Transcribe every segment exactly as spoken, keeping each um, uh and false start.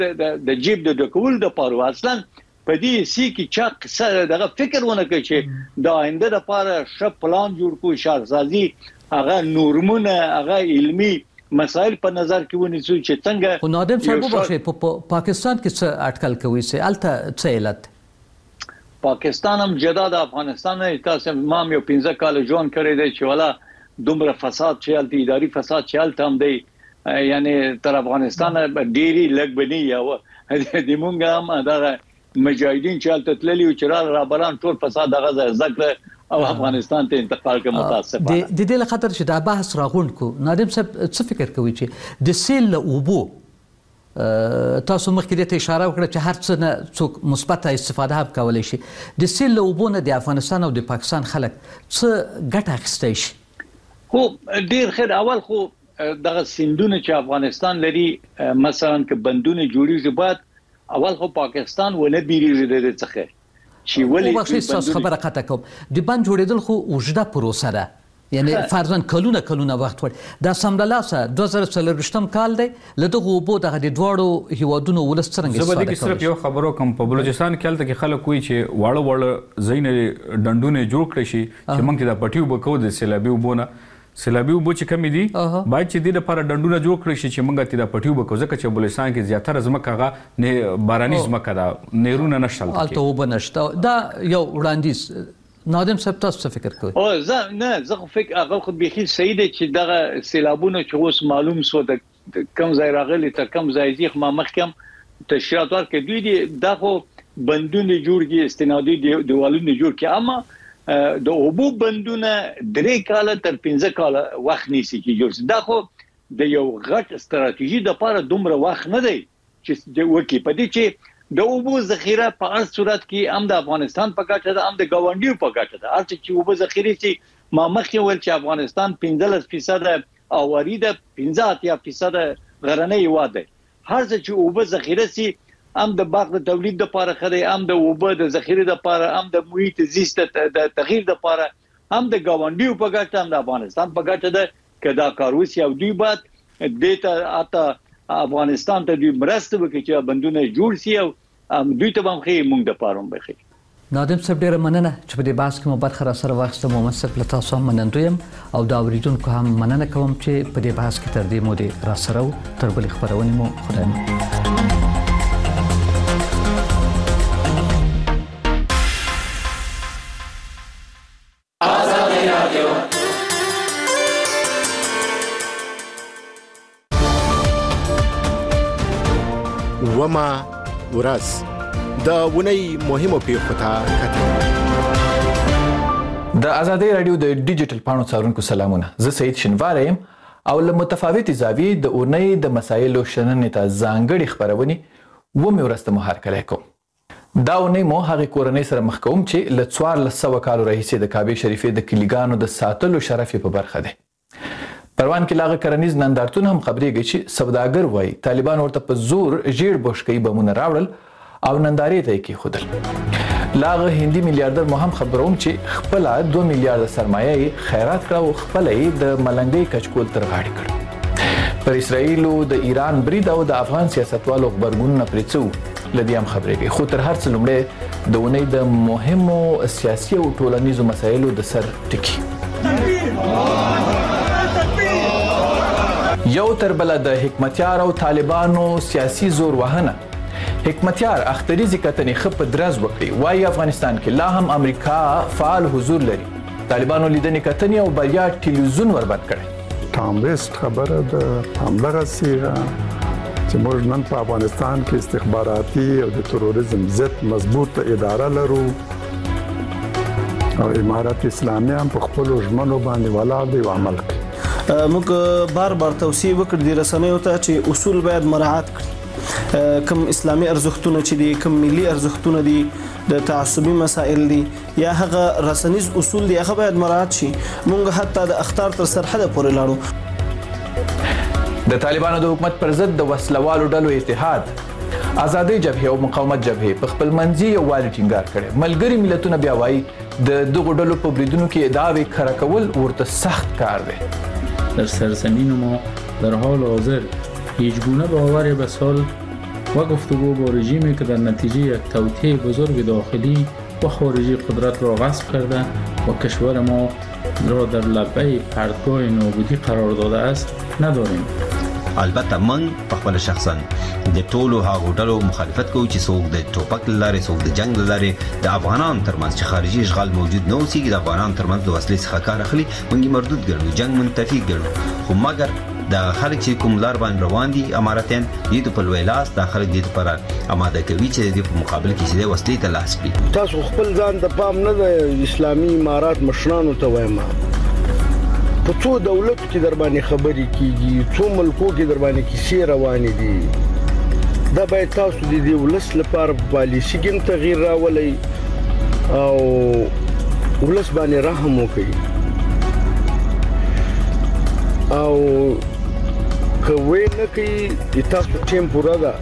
د جیب د ډکول د پاره اصلا په دې سی کې چا قصه دغه فکر ونه کوي چې د آینده لپاره ښه پلان جوړ کړو شارسازي هغه نورمونه هغه علمي مسائل په نظر کې ونیسو چې څنګه خو نادم صاحب وبخښئ په پاکستان کې څه اټکل کوي چې الته څه علت پاکستان هم جدا د افغانستان نه تاسو ما یو پنځه کال ژوند کړی دی چې ولا دومره فساد چې الته اداري فساد چې الته هم دی یعنی تر افغانستان ډيري لګ بني یا د مونږ هم دا مجاهدین چې الته تللی او چې را بلان ټول فساد دغه ذکر او افغانستان ته انتقال کوي متاسفانه د دې لخطر چې دا بحث راغونډ کو نادم صاحب څه فکر کوي چې د سیل اوبو تاسو مخکې ته اشاره وکړه چې هر څه نه څوک مثبت استفاده هم کولای شي د سیل اوبو نه د افغانستان او د پاکستان خلک څه ګټه اخیستی شي خو ډیر خیر اول خو دغه سیندونه چې افغانستان لري مثلا که بندونه جوړیږي بعد اول خو پاکستان ونه بیریږي د څخه چې ولی په خبره قطع کوم د بند جوړیدل خو اوږده پروسه ده یعنی فرضاً کلونه کلونه وخت وړي دا سمدلاسه دوه زره څلرویشتم کال دی له دغه اوبو دغه د دواړو هیوادونو ولس څرنګه استفاده کوي. زه به صرف یو خبرو کوم په بلوچستان کې هلته کې خلک وایي چې واړه واړه ځایونه ډنډونه جوړ کړي شي چې موږ ته د پټي اوبه کوو د سیلابي اوبو نه سیلابي اوبه چې کمې دي باید چې دې لپاره ډنډونه جوړ کړي شي چې موږ ته د پټي اوبه کوو ځکه چې بلوچستان کې زیاتره ځمکه هغه باراني ځمکه ده نیرونه نشته هلته اوبه نشته دا یو وړاندیز نادم صاحب تاسو څه فکر کوئ؟ او زه نه زه خو فکر هغه خو بيخي صحیح دی چې دغه سیلابونه چې اوس معلوم سو د کم ځای راغلي تر کم ځای ځي ما مخکم تشریحات ورکړي دوی دي دغه بندونه جوړ کی استنادي دیوالونه جوړ کی اما د اوبو بندونه درې کال تر پنځه کال وخت نیسي چې جوړ دا خو د یو غټ ستراتیژي د لپاره دومره وخت نه دی چې د وکی په دې چې د اوبو ذخیره په هر صورت کې هم د افغانستان په ګټه ده هم د ګاونډیو په ګټه ده هر چې اوبو ذخیره سي ما مخکې ول چې افغانستان پنځلس فیصد اواري ده پنځه اتیا فیصد غرنۍ هیواد دی هر څه چې اوبو ذخیره سي هم د باغ د تولید لپاره خدای هم د اوبو د ذخیره لپاره هم د محیط زیست د تغییر لپاره هم د ګاونډیو په ګټه هم د افغانستان په ګټه ده کدا کاروسی او دوی بعد دته اته افغانستان ته دوی مرسته وکړي چې بندونه جوړ شي او دوی ته هم خې مونږ د پاروم بخي. نادم صاحب ډیره مننه چې په دې بحث کې مو برخه را سره واخیسته محمد صاحب له تاسو هم منندویم او دا اوریدونکو هم مننه کوم چې په دې بحث کې تر دې مودې را سره و تر بلې خبرونې مو خدای وما ورځ د ونی مهمو پیښو ته کتل. د آزادۍ رادیو د ډیجیټل پاڼو څارونکو سلامونه. زه سعید شینواری یم او له متفاوتې زاویې د اونۍ د مسایلو شننې ته ځانګړې خپرونې ومې ورځ ته مو هرکلی کوم. دا اونۍ مو هغې کورنۍ سره مخ کوم چې له څوارلس سوه کالو راهیسې د کعبې شریفې د کلیګانو د ساتلو شرف یې په برخه دی. پروان کې لاغه کرنیز نندارتون هم خبرېږي چې سوداګر وایي طالبان ورته په زور ژیړ بوشکۍ بمونه راوړل او نندارې ته یې کېښودل. لاغه هندي میلیاردر مو هم خبروم چې خپله دوه میلیارده سرمایه یې خیرات کړه او خپله یې د ملنګۍ کچکول تر غاړې کړ. پر اسرائیلو د ایران برید او د افغان سیاستوالو غبرګونونه پرې څه وو له دې هم خبرېږي. خو تر هر څه لومړی د اونۍ د مهمو سیاسي او ټولنیزو مسایلو د سر ټکي. یو تر بله د حکمتیار او طالبانو سیاسي زور وهنه. حکمتیار اختریزي کتنې ښه په درز وکړي. وایي افغانستان کې لا هم امریکا فعال حضور لري. طالبانو لیدنې کتنې او بریا ټلویزیون وربند کړی. ټام ویسټ خبره ده همدغسې چې موږ نن په افغانستان کې استخباراتي او د تروریزم ضد مضبوط اداره لرو او امارت اسلامي هم په خپلو ژمنو باندې ولاړ دی او عمل کوي. موږ بار بار توصیه وکړ د رسنیو ته چې اصول باید مراعات کړي. کم اسلامي ارزښتونه چې دي کم ملي ارزښتونه دي د تعصبي مسائل دي یا هغه رسنیز اصول دي هغه باید مراعات شي. موږ حتی د اخطار تر سرحده پورې لاړو. د طالبانو د حکومت پر ضد د وسلوالو ډلو اتحاد آزادۍ جبهې او مقاومت جبهې په خپل منځي یووالي ټینګار کړی. ملګري ملتونه بیا وایي د دغو ډلو په بریدونو کې ادعاوې کره کول ورته سخت کار دی. در سرزمین ما در حال حاضر هیچ گونه باور به سال و گفتگو با رژیمی که در نتیجه یک توطئه بزرگ داخلی و خارجی قدرت را غصب کرده و کشور ما را در لبه پرتگاه نابودی قرار داده است نداریم. البته من په خپل شخصا د ټولو هغو ډلو مخالفت کوم چې څوک د ټوپک لارې څوک د جنگ لارې د افغانانو ترمنځ چې خارجي اشغال موجود نه اوسېږي د افغانانو ترمنځ د وسلې څخه کار اخلي موږ مردود ګڼو جنگ منتفي ګڼو خو مګر د خلک چې کوم لار باندې روان دي اماراتیان دې په لوی لاس د خلک دې لپاره اماده کوي چې دې په مقابل کې چې وسلې ته لاس کړي. تاسو خپل ځان د پام نه د اسلامي امارات مشرانو ته وایم په څو دولت کې در باندې خبرې کیږي څو ملکو کې در باندې کیسې روانې دي دا باید تاسو د دې ولس لپاره پالیسي کې تغییر راولئ او ولس باندې رحم وکړئ او کوي نه کوي تاسو ټیم پورا ده.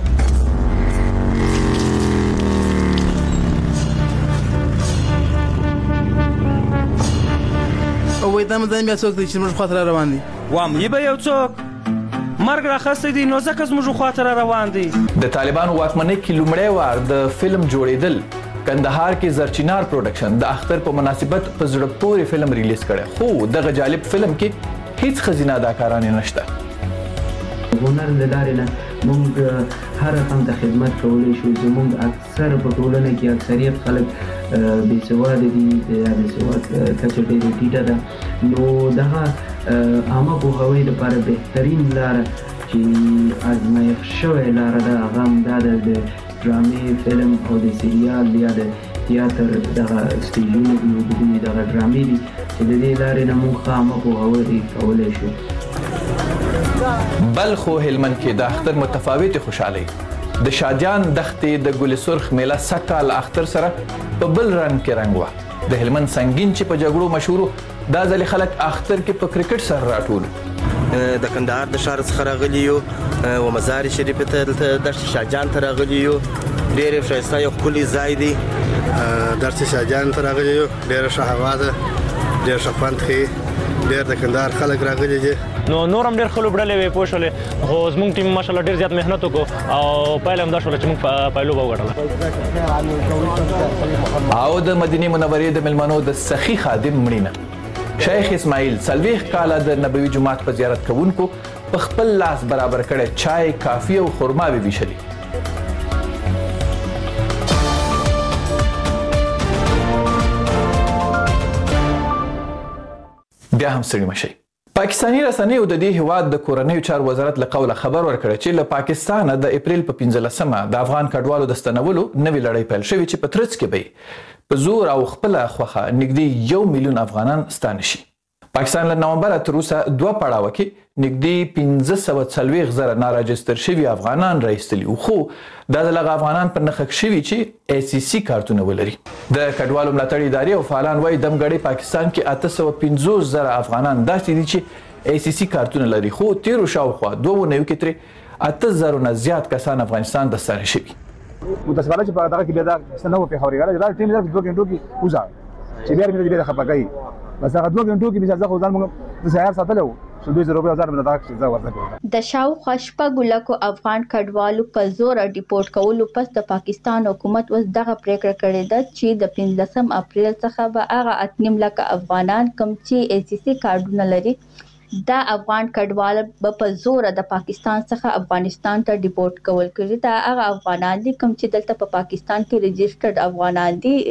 او وای دا مدام بیا څوک دی چې موږ خاطر روان دي وام یې به یو څوک مرګ راخسته دي نو ځکه موږ خاطر روان دي. د طالبانو واکمنۍ کې لومړی وار د فلم جوړېدل کندهار کې زرچینار پروډکشن د اختر په مناسبت په زړه پورې فلم ریلیز کړی خو دغه جالب فلم کې هیڅ ښځینه اداکارانې نشته. هنر له لارې نه موږ هر رقم د خدمت کولی شو. زموږ اکثر په ټولنه کې اکثریت خلک بې سواده دي یا بې سواد کچه ډېره ټیټه ده نو دغه عامه پوهاوي لپاره بهترین لاره چې ازمایښت شوې لاره ده هغه همدا ده د ډرامې فلم او د سریال یا د تیاتر دغه سټیجونه دي دغه ډرامې دي چې د دې لارې نه موږ ښه عامه پوهاوی کولی شو. بلخ او هلمند کې د اختر متفاوتې خوشحالۍ د شادیان دښتې د ګل سرخ میله سږ کال اختر سره په بل رنګ کې رنګ وه. د هلمند سنګین چې په جګړو مشهور دا ځلې خلک اختر کې په کرکټ سره راټول د کندهار د ښار څخه راغلي یو و مزار شریف ته دښتې شاهجان ته راغلي یو ډېر ښایسته یو ښکلی ځای دی. دښتې شاهجان ته راغلي یو ډېره ښه هوا ده ډېر ښه خوند ښیي ډېر د کندهار خلک راغلي دي نو نور هم ډېر ښه لوبډلې وې پوه شولې خو زموږ ټیم ماشاءالله ډېر زیات محنت وکړو او پایله هم دا شوله چې موږ پایلوبه وګټله. او د مدینې منورې د مېلمنو د سخي خادم مړینه شیخ اسماعیل څلوېښت کاله د نبوي جومات په زیارت کوونکو په خپل لاس برابر کړی چای کافي او خرما به ویشلي. بیا هم ستړي مشئ. پاکستاني رسنیو د دې هیواد د کورنیو چارو وزارت له قوله خبر ورکړی چې له پاکستانه د اپریل په پنځلسمه د افغان کډوالو د ستنولو نوې لړۍ پیل شوې چې په ترڅ کې به په زور او خپله خوښه نږدې یو میلیون افغانان ستانه شي. پاکستان له نومبره تر اوسه دوه پړاوه کې نږدې پنځه سوه څلوېښت زره ناراجستر شوي افغانان راایستلي وو خو دا ځل هغه افغانان په نښه شوي چې ای سی سی کارتونه ولري. د کډوالو ملاتړ ادارې او فعالان وایي دمګړۍ پاکستان کې اته سوه پنځوس زره افغانان داسې دي چې ای سی سی کارتونه لري خو تیرو شاوخوا دوه اونیو کې ترې اته زرو نه زیات کسان افغانستان د ستانه شوي. متاسفانه چې په دغه کې بیا دا څه نه و پېښوري دا ټیم دوه غنټو کې وځه چې بیا مې بیا خپه کوي بس هغه دوه غنټو کې مثال ځکه ځان موږ د سهار ساتلو شو دوه زره هزار باندې دا څه ورته د شاوخوا شپږ لکو افغان کډوالو په زور ډیپورټ کولو پس د پاکستان حکومت اوس دغه پریکړه کړې ده چې د پنځلسم اپریل څخه به هغه اتنیم لکه افغانان کوم چې ای سی سی کارډونه لري دا افغان کډوال به په زور د پاکستان څخه افغانستان ته ډیپورټ کول کړي دا هغه افغانان دي کوم چې دلته په پاکستان کې ريجسترډ افغانان دي.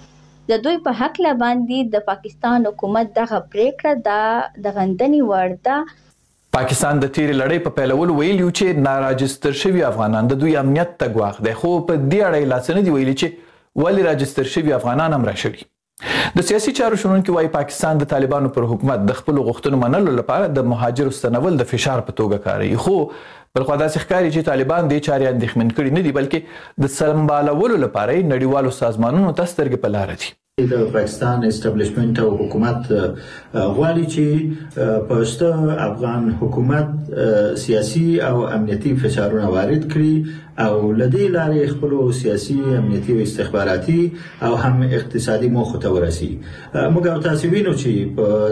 د دوی په حق لا باندې د پاکستان حکومت دغه پریکړه دا د غندنې وړ ده. پاکستان د تیرې لړۍ په پیلولو ویلي چې ناراجستر شوي افغانان د دوی امنیت ته ګواښ دی خو په دې اړه یې لا څه نه دي ویلي چې ولې راجستر شوي افغانان هم راشوي. د سیاسي چارو شنونکي وایي پاکستان د طالبانو پر حکومت د خپلو غوښتنو منلو لپاره د مهاجرو ستنول د فشار په توګه کاروي خو بل خوا داسې ښکاري چې طالبان دې چارې اندېښمن کړي نه دي بلکې د سمبالولو لپاره یې نړیوالو سازمانونو ته سترګې په لاره دي. د پاکستان اسټابلیشمنت او حکومت غواړي چې پښتو افغان حکومت سیاسي او امنیتي فشارونه وارد کړي او لدې لارې خپل سیاسي امنیتي او استخباراتي او هم اقتصادي موخو ته ورسي. موږ تاسو وینو چې په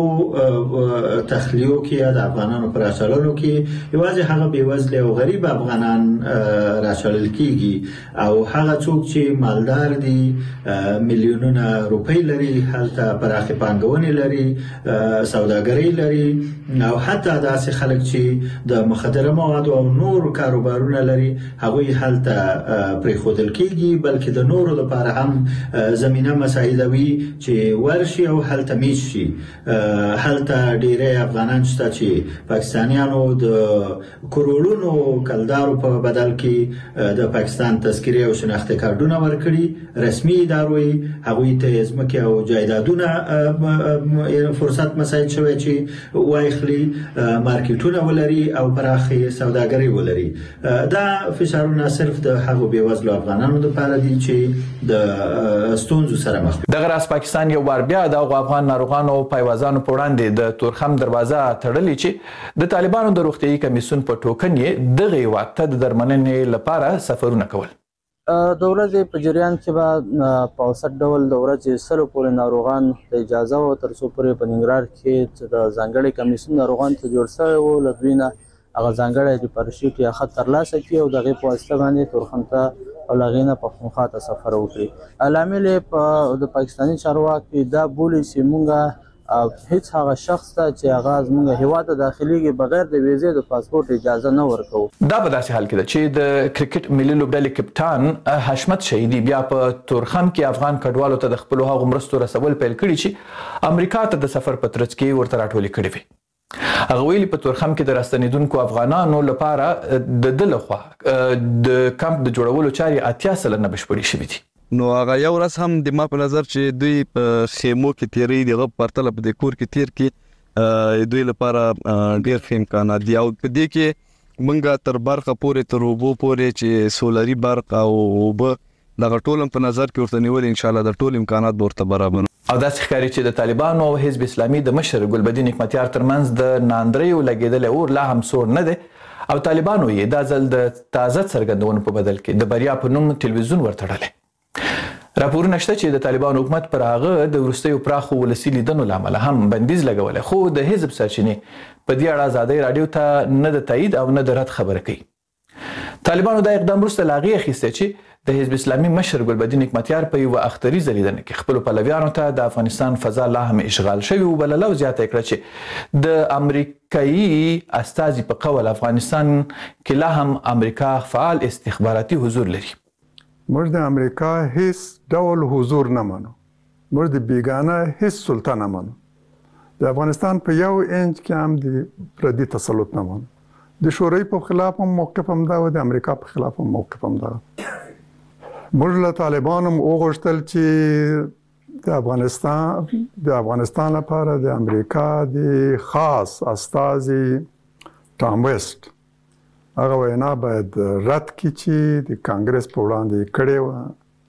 دغه تخلیو کې د افغانانو پر اصلونو کې یوازې هغه بیوزله او غریب افغانان راچلل کیږي او هغه څوک چې مالدار دي میلیونونه روپۍ لري، هلته پراخه پانګونې لري، سوداګري لري او حتی داسې خلک چې د مخدره موادو او نور کاروبارونه لري هغوی هلته پرېښودل کیږي، بلکې د نورو لپاره هم زمینه مساعدوي چې ورشي او هلته میش شي. هلته ډیری افغانان شته چې پاکستانیانو د کروڑونو کلدارو په بدل کې د پاکستان تذکرې او شناخته کارتونه ورکړي، رسمي ادارو هغوی ته ځمکې او جایدادونه فرصت مساعد شوی چې وایخلي، مارکیټونه ولري او پراخه سوداګري ولري. دا فشارونه صرف د هغو بېوزلو افغانانو لپاره دي چې د ستونزو سره مخ دي. دغه راز پاکستان یو بار بیا د افغان ناروغانو او پایوازانو په وړاندې د تورخم دروازه تړلې چې د طالبانو د روغتیايي کمیسیون په ټوکن یې دغه هېواد ته د درملنې لپاره سفرونه کول. د ورځې په جریان کې به په اوسط ډول د ورځې سلو پورې ناروغان ته اجازه وه، تر څو پورې په ننګرهار کې د ځانګړي کمیسیون ناروغانو ته جوړ شوی و، له دوی نه هغه ځانګړی ریپارشیټ یا خط ترلاسه کړي او د هغې په واسطه باندې تورخم ته او له هغې نه پښتونخوا ته سفر وکړي. لامل یې په د پاکستاني چارواکي دا بولي چې مونږ هیڅ هغه شخص ته چې هغه زموږ هیواد ته داخليږي بغیر د ویزې د پاسپورت اجازه نه ورکوو. دا په داسې حال کې ده چې د کرکټ ملي لوبډلې کپټان حشمت شهیدي بیا په تورخم کې افغان کډوالو ته د خپلو هغو مرستو رسول پیل کړي چې امریکا ته د سفر په ترڅ کې ورته راټولې کړې وې. هغه ویلي په تورخم کې د راستنېدونکو افغانانو لپاره د ده لخوا د کمپ د جوړولو چارې اتیا سلنه بشپړې شوي دي. نو هغه یو ورځ هم د ما په نظر چې دوی په خیمو کې تیری دغه پرتله په د کور کې تیر کې دوی لپاره ډیر ښه امکانات دي او په دې کې مونږه تر برخه پورې تر اوبو پورې چې سولري برق او اوبه دغه ټول په نظر کې ورته نیول ان شاء الله د ټول امکانات ورته برابر. او داسې ښکاري چې د طالبانو او حزب اسلامي د مشر ګلبدین حکمتیار ترمنځ د ناندریو لګېدلی اور لا هم سوړ نه دی او طالبانو یې دا ځل د تازه څرګندونو په بدل کې د بریا په نوم تلویزیون ورتړلی. راپورونه شته چې د طالبانو حکومت پر هغه د وروستیو پراخو ولسي لیدنو له امله هم بندیز لګولی، خو د حزب سرچینې په دې اړه ازادۍ راډیو ته نه د تایید او نه د رد خبره کوي. طالبانو دا اقدام وروسته له هغې اخیستی چې د حزب اسلامي مشر ګلبدین حکمتیار په یوه اختریزه لیدنه کې خپلو پلویانو ته د افغانستان فضا لا هم اشغال شوي وبلله او زیاته یې کړه چې د امریکایي استازي په قول افغانستان کې لا هم امریکا فعال استخباراتي حضور لري. موږ د امریکا هیڅ ډول حضور نه منو، موږ د بیګانه هیڅ سلطه نه منو، د افغانستان په یو انچ کې هم د پردي تسلط نه منو، د شوروي په خلاف هم موقف هم دا و، د امریکا په خلاف هم موقف هم دا. موږ له طالبانو هم وغوښتل چې د افغانستان د افغانستان لپاره د امریکا د خاص استازي ټام ویسټ هغه وینا باید رد کړي چې د کانګرس په وړاندې کړې وه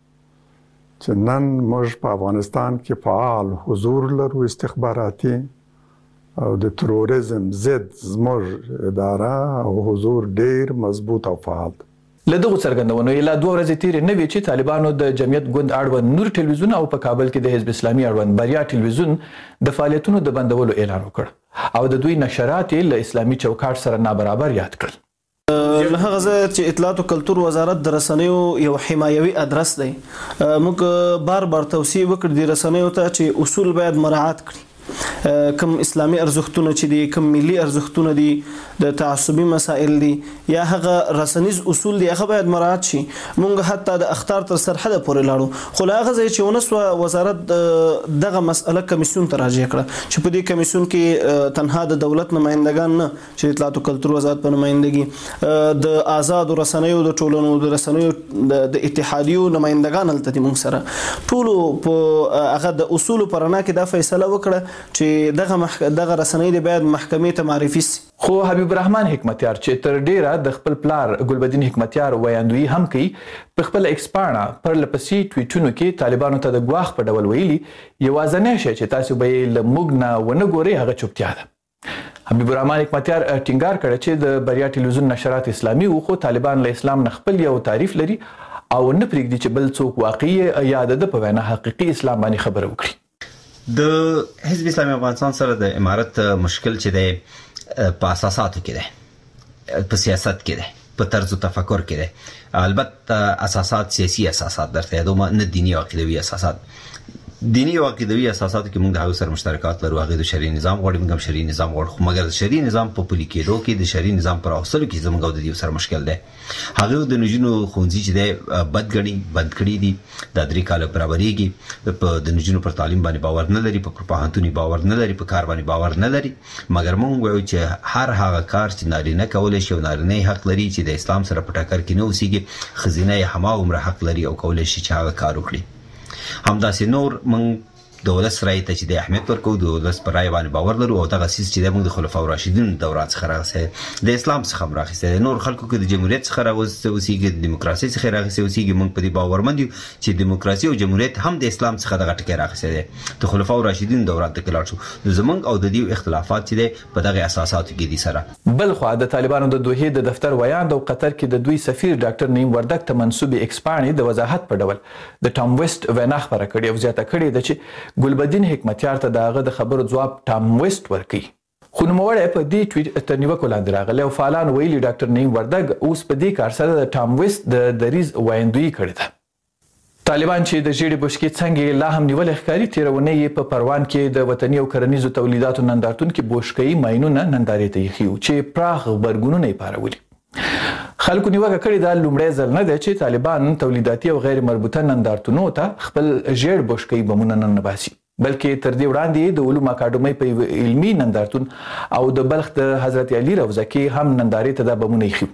چې نن موږ په افغانستان کې فعال حضور لرو استخباراتي او د تروریزم ضد زموږ اداره او حضور ډیر مضبوط او فعال دی. له دغو څرګندونو یې لا دوه ورځې تېرې نه وې چې طالبانو د جمعیت ګوند اړوند نور ټلویزیون او په کابل کې د حزب اسلامي اړوند بریا ټلویزیون د فعالیتونو د بندولو اعلان وکړ او د دوی نشرات یې له اسلامي چوکاټ سره نابرابر یاد کړل. له هغه ځایه چې اطلاعات او کلتور وزارت د رسنیو یو حمایوي ادرس دی، موږ بار بار توصیه وکړو د رسنیو ته چې اصول باید مراعات کړي، کم اسلامي ارزښتونه چې دي، کم ملي ارزښتونه دي، د تعصبي مسائل دي یا هغه رسنیز اصول دي هغه باید مراعات شي. مونږ حتی د اخطار تر سرحده پورې لاړو، خو له هغه ځای چې ونسوه وزارت دغه مسأله کمیسیون ته راجع کړه چې په دې کمیسیون کې تنها د دولت نمایندګان نه چې اطلاعات او کلتور وزارت په نمایندګي د آزادو رسنیو د ټولنو د رسنیو د اتحادیو نمایندګان هلته دي مونږ سره ټولو په هغه د اصولو په رڼا کې دا فیصله وکړه چې دغه مح... دغه رسنۍ د باید محکمې ته معرفي سي. خو حبیب الرحمن حکمتیار چې تر ډیره د خپل پلار ګلبدین حکمتیار ویاندویي هم کوي، په خپل ایکس پاڼه پرله پسې ټویټونو کې طالبانو ته د ګواښ په ډول ویلي یوازینی شی چې تاسو به یې له موږ نه ونه ګورئ هغه چوپتیا ده. حبیب الرحمن حکمتیار ټینګار کړی چې د بریا ټلویزیون نشرات اسلامي وو خو طالبان له اسلام نه خپل یو تعریف لري او نه پرېږدي چې بل څوک واقعي یا د په وینا حقیقي اسلام باندې خبره وکړي. د حزب اسلامي افغانستان سره د امارت مشکل چې دی په اساساتو کې دی، په سیاست کې دی، په طرز تفکر کې دی. البته اساسات سیاسي اساسات درته یادوم، نه دینی او عقیدوي اساسات. دینی او عقیدوي اساساتو کې موږ د هغو سره مشترکات لرو، هغه د شرعي نظام غواړي، موږ هم شرعي نظام غواړو، خو مګر د شرعي نظام په پلي کېدو کې د شرعي نظام پر راوستلو کې زموږ او د دې سره مشکل دی. هغه د نجونو ښوونځي چې دی بد ګڼي، بند کړي دي، دا درې کاله برابرېږي، په د نجونو پر تعلیم باندې باور نه لري، په پوهنتون باور نه لري، په کار باندې باور نه لري. مګر موږ وایو چې هر هغه کار چې نارینه کولی شي او نارینه حق لري چې د اسلام سره په ټکر کې نه اوسېږي، ښځینه یې هماغومره حق لري او کولی شي چې هغه کار وکړي. همداسې نور موږ د ولس رایې ته چې د اهمیت ورکوو، د ولس پر رایې باندې باور لرو او دغه څیز چې دی موږ د خلفاء راشدینو دوران څخه راغلی، د اسلام څخه هم راخیستی دی، نور خلکو کې د جمهوریت څخه راوستی اوسېږي، د دیموکراسۍ څخه راخیستی اوسېږي. موږ په دې باورمند یو چې دیموکراسي او جمهوریت هم د اسلام څخه دغه ټکی راخیستی دی، د خلفاء راشدینو دوران ته کې لاړ شو. زموږ او د دې اختلافات چې دی په دغه اساساتو کې دي سره. بل خوا د طالبانو د دوحې د دفتر ویاند او قطر کې د دوی سفیر ډاکټر نعیم وردګ ته منسوب ایکسپاڼې د وضاحت په ډول د ټام ویسټ وینا خپره کړې او زیاته کړې ده چې ګلبدین حکمتیار ته د هغه د خبرو ځواب ټام ویسټ ورکوي. خو نوموړی په دې ټویټ تر نیوکو لاندې راغلی او فعالان ویلي ډاکټر نعیم وردګ اوس په دې کار سره د ټام ویسټ د دریځ وایندویي کړې ده. طالبان چې د ژیړې بشکې څنګه لا هم نیولې ښکاري، تېره اونۍ یې په پروان کې د وطني او کرنیزو تولیداتو نندارتون کې بوشکه‌یي ماینونه نندارې ته ایښي وو چې پراخ غبرګونونه یې پارولي. خلکو نیوکه کړې ده لومړی ځل نه دی چې طالبان تولیداتي او غیر مربوطه نندارتونو ته خپل ژیړ بشکه‌یي بمونه ننباسي، بلکې تر دې وړاندې د علومو اکاډمۍ په یو علمي نندارتون او د بلخ د حضرت علي روضه کې هم نندارې ته دا بمونه ایښي.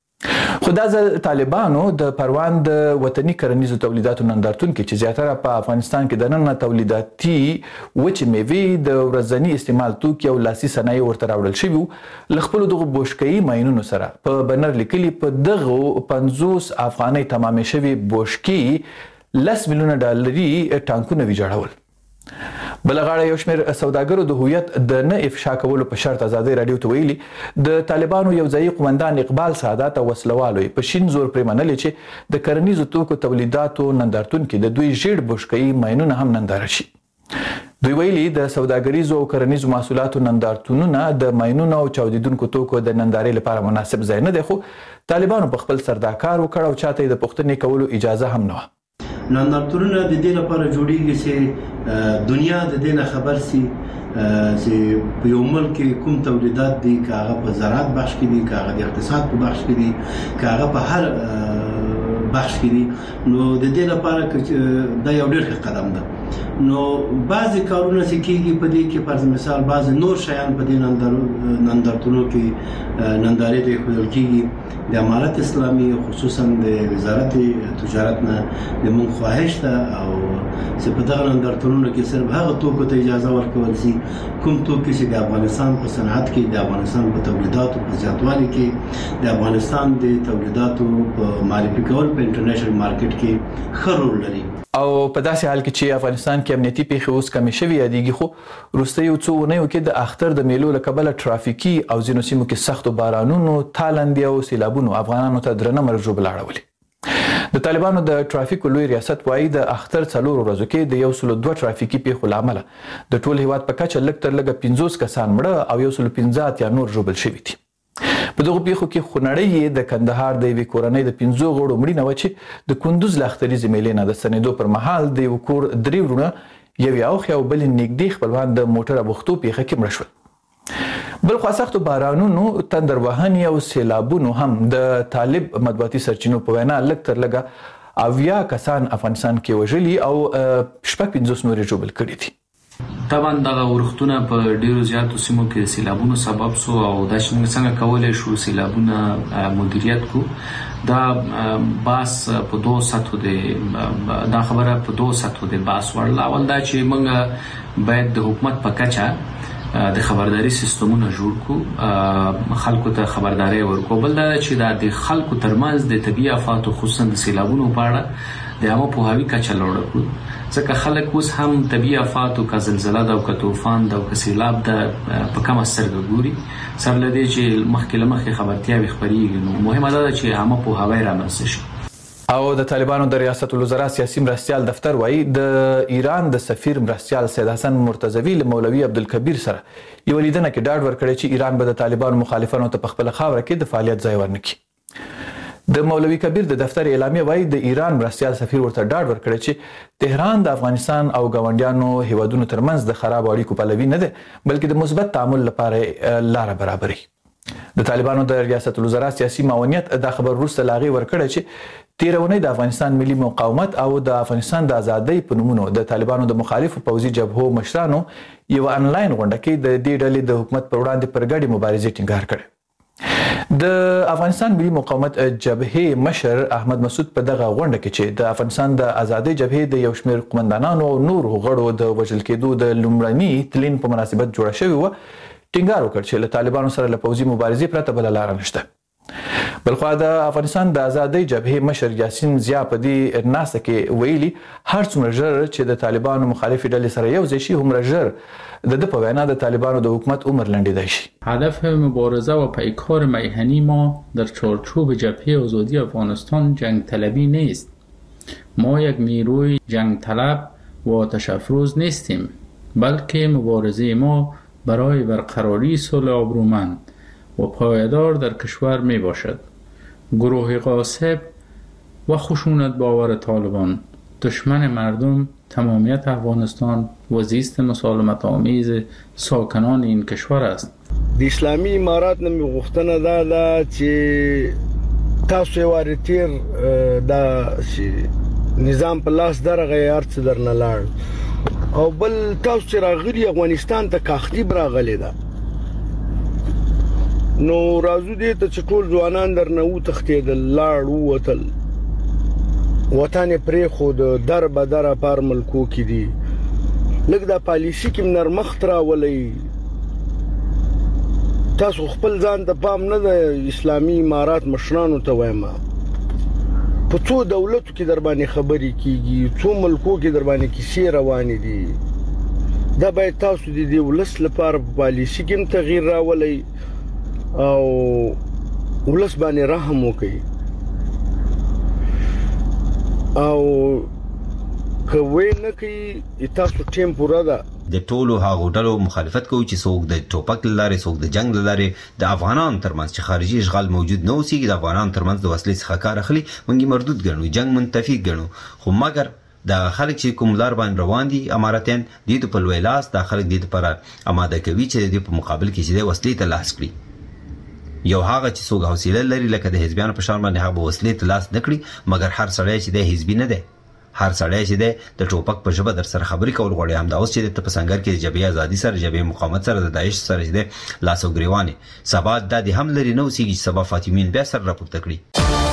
خو دا ځل طالبانو د پروان د وطني کرنیزو تولیداتو نندارتون کې چې زیاتره په افغانستان کې دننه تولیداتي وچې میوې د ورځني استعمال توکي او لاسي صنایع ورته راوړل شوي وو، له خپلو دغو بوشکه‌یي ماینونو سره په بنر لیکلي په دغو پنځوس افغانۍ تمامې شوې بوشکې لس میلیونه ډالري ټانکونه ویجاړول. بل غاړه یو شمېر سوداګرو د هویت د نه افشا کولو په شرط ازادۍ راډیو ته ویلي د طالبانو یو ځایي قومندان اقبال سعادت او وسلوالو په شین زور پرې منلې چې د کرنیزو توکو تولیداتو نندارتون کې د دوی ژیړ بشکه‌یي ماینونه هم ننداره شي. دوی ویلي د سوداګریزو او کرنیزو محصولاتو نندارتونونه د ماینونو او چاودیدونکو توکو د نندارې لپاره مناسب ځای نه دی، خو طالبانو په خپل سر دا کار وکړ او چاته یې د پوښتنې کولو اجازه هم نه وه. نندارتونونه د دې لپاره جوړیږي چې دنیا د دې نه خبر سي چې په یو ملک کې کوم تولیدات دي، که هغه په زراعت بخش کې دي، که هغه د اقتصاد په بخش کې دي، که هغه په هر بخش کې دي. نو د دې لپاره دا یو ډېر ښه قدم ده. نو بعضې کارونه چې کېږي په دې کې فرض مثال بعضې نور شیان په دې نندارتونو کې نندارې ته ایښودل کېږي. د امارت اسلامي خصوصا د وزارت تجارت نه د مونږ خواهش ده او چې په دغه نندارتونونو کې صرف هغه توکو ته اجازه ورکول شي کوم توکي چې د افغانستان په صنعت کې، د افغانستان په تولیداتو په زیاتوالي کې، د افغانستان د تولیداتو په معرفي کول په انټرنیشنل مارکیټ کې ښه رول لري. او په داسې حال کې چې افغانستان کې امنیتي پیښې اوس کمې شوي یادېږي، خو وروستیو څو اونیو کې د اختر د میلو له کبله ټرافیکي او ځینو سیمو کې سختو بارانونو، تالندې او سیلابونو افغانانو ته درنه مرګ ژوبله اړولې. د طالبانو د ټرافیکو لوی ریاست وایي د اختر څلورو ورځو کې د یو سلو دوه ټرافیکي پیښو له امله د ټول هیواد په کچه لږ تر لږه پنځوس کسان مړه او یو سلو پنځه اتیا نور ژوبل شوي دي. په دغو پیښو کې خونړۍ یې د کندهار د یوې کورنۍ د پنځو غړو مړینه وه چې د کندوز له اختریزې میلې نه د ستنېدو پر مهال د یو کور درې وروڼه، یو یې اوښی او بل یې نږدې خپلوان د موټر ابوختو پیښه کې مړه شول. بل خوا سختو بارانونو، تندر وهنې او سیلابونو هم د طالب مطبوعاتي سرچینو په وینا لږ تر لږه اویا کسان افغانستان کې وژلي او شپږ پنځوس نور یې ژوبل کړي دي. طبعا دغه ورښتونه په ډیرو زیاتو سیمو کې د سیلابونو سبب سو او دا چې موږ څنګه کولی شو سیلابونه مدیریت کو، دا باس په دوه سطحو دی، دا خبره په دوه سطحو دی باس وړل. اول دا چې موږ باید د حکومت په کچه د خبرداري سیستمونه جوړ کو، خلکو ته خبرداري ورکو. بل دا چې د خلکو ترمنځ د طبيعي آفاتو خصوصا د سیلابونو په اړه د عامه پوهاوي کچه لوړه کړو، ځکه خلک اوس هم طبيعي آفاتو که زلزله ده او که طوفان ده او که سیلاب ده په کمه سترګه ګوري، سره له دې چې مخکې له مخکې خبرتیاوې خپرېږي. نو مهمه ده چې عامه پوهاوی رامنځته شي. او د طالبانو د ریاست الوزرا سیاسي مرستیال دفتر وایي د ایران د سفیر مرستیال سید حسن مرتضوی له مولوي عبدالکبیر سره یو لیدنه کې ډاډ ورکړی چې ایران به د طالبانو مخالفانو ته په خپله خاوره کې د فعالیت ځای ورنکړي. د مولوي کبیر د دفتر اعلامیه وایي د ایران مرستیال سفیر ورته ډاډ ورکړی چې تهران د افغانستان او ګاونډیانو هیوادونو ترمنځ د خراب اړیکو پلوي نه دی، بلکې د مثبت تعامل لپاره لاره برابري. د طالبانو د ریاست الوزرا سیاسي معاونیت دا خبر وروسته له هغې ورکړی چې تیرونی د افغانستان ملي مقاومت او د افغانستان د ازادۍ په نومونو د طالبانو د مخالفو پوځي جبهو مشرانو یو انلاین غونډه کې د دې ډلې د حکومت پر وړاندې پر ګډې مبارزې ټینګار کړی. د افغانستان ملي مقاومت جبهې مشر احمد مسعود په دغه غونډه کې چې د افغانستان د ازادۍ جبهې د یو شمېر قومندانانو او نورو غړو د وژل کېدو د لومړني تلین په مناسبت جوړه شوې وه، ټینګار وکړ چې له طالبانو سره له پوځي مبارزې پرته بله لاره نشته. بلخوا د افغانستان د ازادۍ جبهې مشر یاسین ضیا په دې ناسته کې ویلي هر څومره ژر چې د طالبانو مخالفې ډلې سره یو ځای شي هومره ژر د ده په وینا د طالبانو د حکومت عمر لنډیدای شي. هدف مبارزه و پیکار میهنی ما در چارچوب جبهه آزادی افغانستان جنگ طلبی نیست. ما یک نیروی جنگ طلب و آتش افروز نیستیم، بلکه مبارزه ما برای برقراری صلح آبرومند و پایدار در کشور می باشد. گروه غاصب و خشونت باور طالبان دشمن مردم، تمامیت افغانستان و زیست مسالمت آمیز ساکنان این کشور است. د اسلامي امارات نه غوښتنه دا ده چې تاسو یې وارې تیر دا نظام په لاس درغی هر څه درنه لاړ، او بل تاسو چې راغلي افغانستان ته کاختیب راغلی ده، نو راځو دې ته چې ټول ځوانان درنه وتښتېدل، لاړ ووتل، وطن یې پرېښود، در به دره پر ملکو کې دي. لږ دا پالیسي کې نرمښت راولئ. تاسو خپل ځان ته پام نه د اسلامي امارات مشرانو ته وایم، په څو دولتو کې در باندې خبرې کیږي، څو ملکو کې در باندې کیسې روانې دي. دا باید تاسو د دې ولس لپاره په پالیسي کې هم تغییر راولئ او ولس باندې رحم وکړئ، او که وې نه کوي تاسو ټیم پوره ده. د ټولو هغو ډلو مخالفت کوي چې څوک د ټوپک له لارې څوک د جنگ له لارې د افغانانو ترمنځ چې خارجي اشغال موجود نه اوسېږي د افغانانو ترمنځ د وسلې څخه کار اخلي، موږ یې مردود ګڼو، جنگ منتفي ګڼو. خو مګر د خلک چې کوم لار باندې روان دي اماراتیان دې ته په لوی لاس د خلک دې لپاره اماده کوي چې د دې په مقابل کې چې د وسلې ته لاس کړي. یو هغه چې څوک حوصله لري لکه د حزبیانو په شان باندې هغه وسلې ته لاس نه کړي، مګر هر سړی چې د حزبي نه دی، هر سړی چې د ټوپک په ژبه در سره خبرې کول غواړي، همدا اوس چې د په سنګر کې د جبهې ازادي سره، جبهې مقاومت سره، د داعش سره چې د لاس او ګریوان سبا د دې هم لري نه اوسېږي چې سبا فاطمین بیا سره راپورته کړي.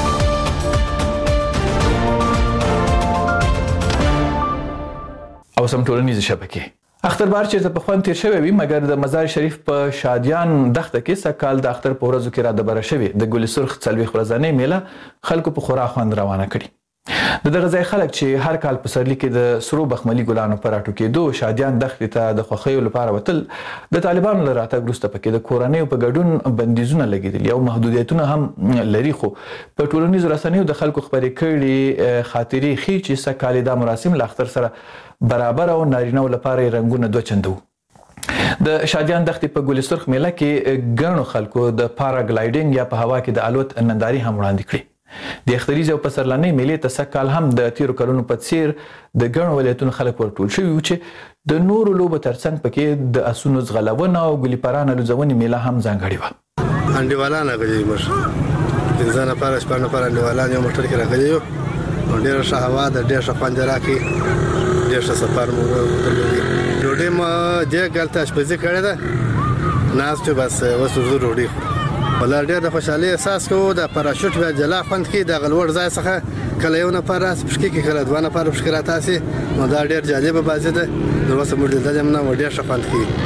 او سم ټولنیز شبکې اختربار چې په خوان تیر شوی وي، مګر د مزار شریف په شادیان دښته کې سکال د اختر په ورځو کې را د بره شوی د ګل سرخ څلوېښت ورځنۍ میله خلکو په خورا خوند روانه کړي. د دغه ځای خلک چې هر کال په سرلی کې د سرو بخملي ګلانو په راټوکېدو شادیان دښتې ته د خوښیو لپاره وتل، د طالبانو له راتګ وروسته پکې د کورنیو په ګډون بندیزونه لګېدلي او محدودیتونه هم لري. خو په ټولنیزو رسنیو د خلکو خپرې کړي خاطرې ښیي چې سږ کال دا مراسم له اختر سره برابر او نارینهو لپاره یې رنګونه دوه چنده وو. د شادیان دښتې په ګل سرخ میله کې ګڼو خلکو د پاراګلایډینګ یا په هوا کې د الوت نندارې هم وړاندې کړي. د اختریز او پسرلنۍ میلې ته سږ کال هم د تیرو کلونو په څیر د ګڼو ولایتونو خلک ورټول شوي وو چې د نورو لوبو ترڅنګ پکې د اسونو ځغلونه او ګلي پرانه لوځونې میله هم ځانګړې وه. انډیوالان راغلي موږ پنځه نفره شپږ نفره انډیوالان یو موټر کې راغلي یو، ډېره ښه هوا ده، ډېر ښه خوند یې راکړي، ډېر ښه سفر مو درلودی. ډوډۍ مو دې کال ته اشپزي کړې ده، ناست بس اوس ورځو ډوډۍ خورو. بل ډېر د خوشحالۍ احساس کوو. د پاراشوټ بیا جلا خوند کوي، د غلوړ ځای څخه کله یو نفر راس پښکې کې کله دوه نفر پښکې راتاسي، نو دا ډېر جالبه بازي ده. نو اوس موږ دلته هم نه ډېر ښه خوند کوي.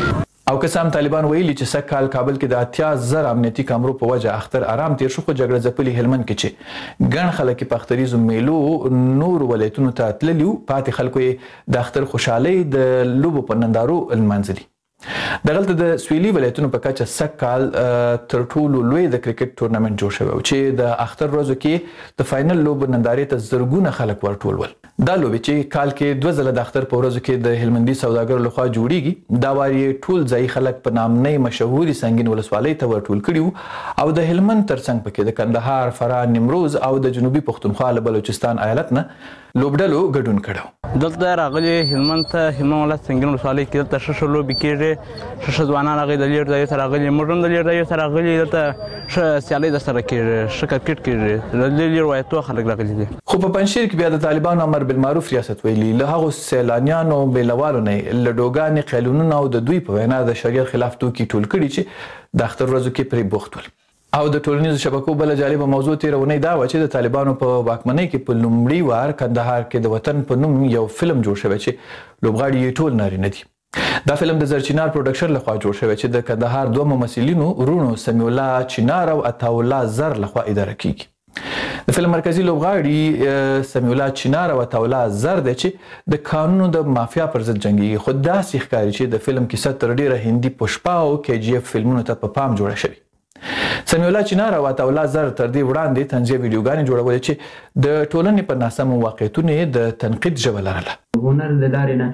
او که سم طالبان ویلي چې سږ کال کابل کې د اتیا زر امنیتي کامرو په وجه اختر آرام تیر شو، خو جګړه ځپلي هلمند کې چې ګڼ خلک په اختریزو میلو نور ولایتونو ته تللي وو، پاتې خلکو یې د اختر خوشحالۍ د لوبو په نندارو لمانځلي. دغلته د سویلي ولایتونو په کچه سږ کال تر ټولو لوی د کرکټ تورنمنټ جوړ شوی و چې د اختر ورځو کې د فاینل لوبو نندارې ته زرګونه خلک ورټول ول. دا لوبې چې کال کې دوه ځله د اختر په ورځو کې د هلمندي سوداګرو لخوا جوړیږي، دا وار یې ټول ځایي خلک په نامنۍ مشهوري سنګین ولسوالۍ ته ورټول کړي وو او د هلمند ترڅنګ پکې د کندهار، فراه، نیمروز او د جنوبي پښتونخوا له بلوچستان ایالت نه لوبډلو ګډون کړو. دلته راغلي هلمند ته هلمند ولایت سنګین ولسوالۍ کې دلته ښه ښه لوبې کېږي، ښه ښه ځوانان راغلي د لېر ځایو ته راغلي، موږ هم د لېر ځایو ته راغلي، دلته ښه سیالۍ درسره کېږي، ښه کرکټ کېږي، د لېر ولایتو خلک راغلي دي. خو په پنجشیر کې بیا د طالبانو امر بالمعروف ریاست ویلي له هغو سیلانیانو بیلوالو نه له ډوګانې قانونونه او د دوی په وینا د شریعت خلاف توکي ټول کړي چې د اختر ورځو کې پرې بوخت ول. او د ټولنیزو شبکو بله جالبه موضوع تېره اونۍ دا وه چې د طالبانو په واکمنۍ کې په لومړي وار کندهار کې د وطن په نوم یو فلم جوړ شوی چې لوبغاړي یې ټول نارینه دي. دا فلم د زرچینار پروډکشن لخوا جوړ شوی چې د کندهار دوه ممثلینو رونو سمیع الله چینار او عطاالله زر لخوا اداره کیږي. د فلم مرکزی لوبغاړي سمیع الله چینار او عطاالله زر دی چې د قانونو د مافیا پر ضد جنګیږي، خو داسې ښکاري چې د فلم کیسه تر ډیره هندي پشپا او کې جی اف فلمونو ته په پام جوړه شوې. سمیع الله چینار او عطاالله زر تر دې وړاندې طنزیه ویډیوګانې جوړولې چې د ټولنې په ناسمو واقعیتونو یې د تنقید ژبه لرله. هنر د لارې نه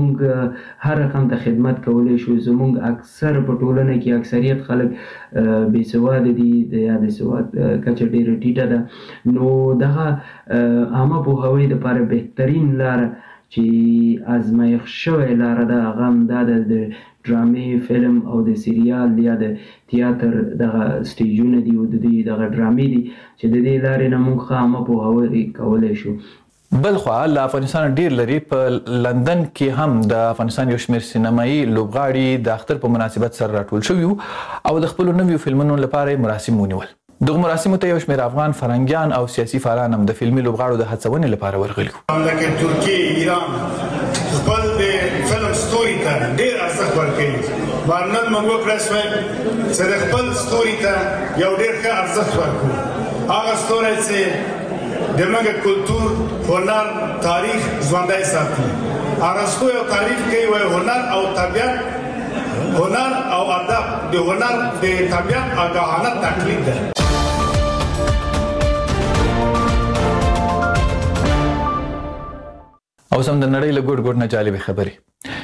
موږ هر رقم ته خدمت کولی شو. زموږ اکثر په ټولنه کې اکثریت خلک بې سواده دي یا د سواد کچه ډېره ټیټه ده، نو دغه عامه پوهاوی دپاره بهترین لاره چې ازمایښت شوې لاره ده هغه همدا ده د ډرامې، فلم او د سریال یا د تیاتر دغه سټیجونه دي او د دې دغه ډرامې دي چې د دې لارې نه موږ ښه عامه پوهاوی کولی شو. بل خوا له افغانستان ډیر لري په لندن کې هم د افغانستان یو شمېر سینمایي لوبغاړي د اختر په مناسبت سره راټول شوي وو او د خپلو نویو فلمونو لپاره یې مراسم ونیول. دغه مراسمو ته یو شمېر افغان فرهنګیان او سیاسي فعالان هم د فلمي لوبغاړو د هڅونې لپاره ورغلي وو. لکه ترکیه، ایران خپل د فلم ستوري ته ډېر ارزښت ورکوي. بارنل موږ وکړی شوی چې د خپل ستوري ته یو ډېر ښه ارزښت ورکړو. هغه ستوری چې د موږ کلتور، هنر، تاریخ ژوندی ساتي. ارسطو یو تعریف کوي وایي هنر او طبیعت، هنر او ادب د هنر د طبیعت آګاهانه تقلید ده. اوس هم د نړۍ له ګوټ ګوټ نه جالبې خبرې.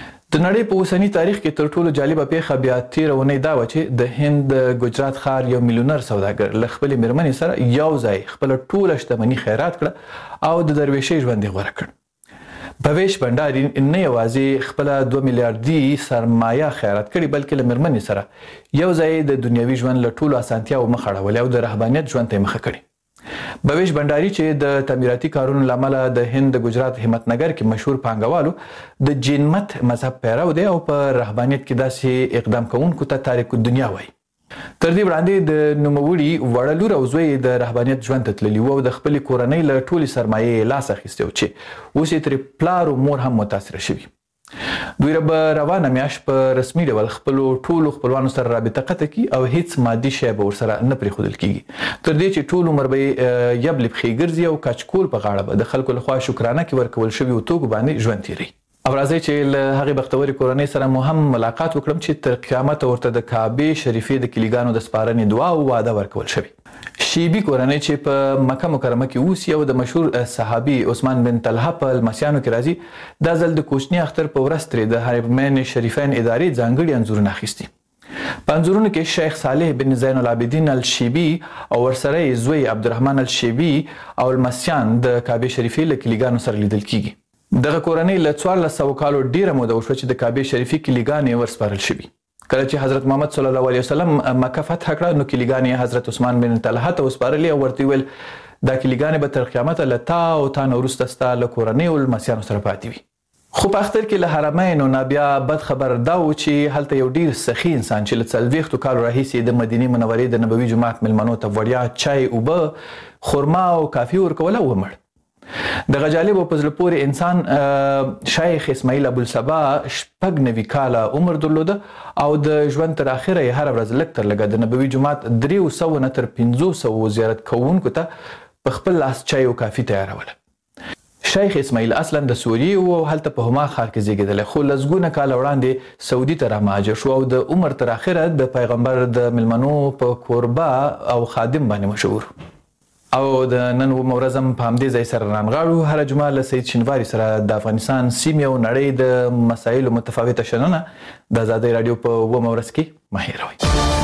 د نړۍ په اوسني تاریخ کې تر ټولو جالبه پیښه بیا تېره اونۍ دا وه چې د هند ګجرات ښار یو میلیونر سوداګر له خپلې مېرمنې سره یو ځای خپله ټوله شتمني خیرات کړه او د درویشۍ ژوند یې غوره کړ. بویش بنډاري نه یوازې خپله دوه میلیارډي سرمایه خیرات کړې بلکې له مېرمنې سره یو ځای د دنیوي ژوند له ټولو اسانتیاوو مخ اړولې او د رهبانیت ژوند ته یې مخه کړې. بویش بنډاري چې د تعمیراتي کارونو له امله د هند د ګجرات همت نګر کې مشهور پانګوالو د جینمت مذهب پیرو دی او په رهبانیت کې داسې اقدام کوونکو ته تاریک الدنیا وایي. تر دې وړاندې د نوموړي وړه لور او زوی د رهبانیت ژوند ته تللي وو او د خپلې کورنۍ له ټولې سرمایې یې لاس اخیستی و چې اوس یې ترې پلار او مور هم متاثره شوي. دوی به روانه میاشت په رسمي ډول خپلو ټولو خپلوانو سره رابطه قطع کړي او هیڅ مادي شی به ورسره نه پرېښودل کیږي، تر دې چې ټول عمر به یې یبلې پښې ګرځي او کچکول په غاړه به د خلکو لخوا شکرانه کې ورکول شویو توکو باندې ژوند تېروي. او راځئ چې له هغې بختورې کورنۍ سره مو هم ملاقات وکړم چې تر قیامته ورته د کعبې شریفې د کلیګانو د سپارنې دعا او واده ورکول شوي. شیبي کورنۍ چې په مکه مکرمه کې اوسي او د مشهور صحابي عثمان بن طلحه په لمسیانو کې راځي، دا ځل د کوچني اختر په ورځ ترې د حرمین شریفین ادارې ځانګړي انځورونه اخیستي. په انځورونو کې شیخ صالح بن زین العابدین الشیبي او ورسره یې زوی عبدالرحمن الشیبي او لمسیان د کعبې شریفې له کلیګانو سره لیدل کیږي. دغه کورنۍ له څوارلس سوه کالو ډیره موده وشوه چې د کعبې شریفې کلیګانې ورسپارل شوي. کله چې حضرت محمد صلی الله علیه وسلم مکه فتح کړه نو کلیګانې حضرت عثمان بن طلحه ته وسپارلې او ورته ویل دا کلیګانې به تر قیامته له تا او تا نه وروسته ستا له کورنۍ او لمسیانو سره پاتې وي. خو په اختر کې له حرمینو نه بیا بد خبر دا و چې هلته یو ډیر سخي انسان چې له څلوېښتو کالو راهیسې د مدینې منورې د نبوي جومات میلمنو ته وړیا چای، اوبه، خرما او کافي ورکوله ومړ. د غجالب په زړه پورې انسان شیخ اسماعیل ابوالصبا شپږ نوي کاله عمر درلوده او د ژوند تر اخره یې هره ورځ لږ تر لږه د نبوي جومات درېو سوو نه تر پنځو سوو زیارت کوونکو ته په خپل لاس چای او کافي تیاروله. شیخ اسماعیل اصلا د سوریې و او هلته په هما ښار کې زیږېدلی، خو لسګونه کاله وړاندې سعودي ته رامهاجر شو او د عمر تر اخره د پیغمبر د میلمنو په کوربه او خادم باندې مشهور. او د نن اومه ورځ هم په همدې ځای سره رانغاړو. هره جمعه له سید شینواري سره د افغانستان سیمې او نړۍ د مسایلو متفاوته شننه د ازادۍ راډیو په اومه ورځ کې مه هېروئ.